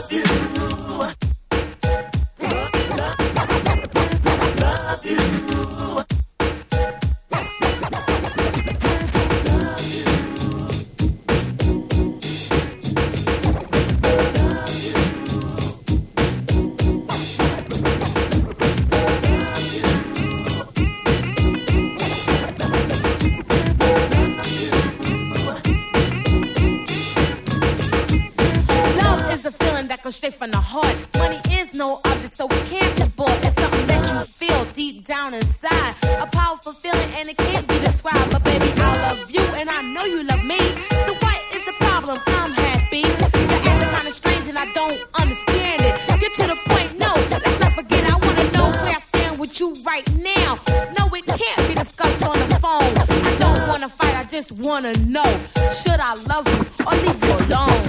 Straight from the heart. Money is no object, so we can't abort. It's something that you feel deep down inside. A powerful feeling and it can't be described. But baby, I love you and I know you love me. So what is the problem? I'm happy. You're acting kind of strange and I don't understand it. Get to the point, no, let's not forget. I want to know where I stand with you right now. No, it can't be discussed on the phone. I don't want to fight, I just want to know. Should I love you or leave you alone?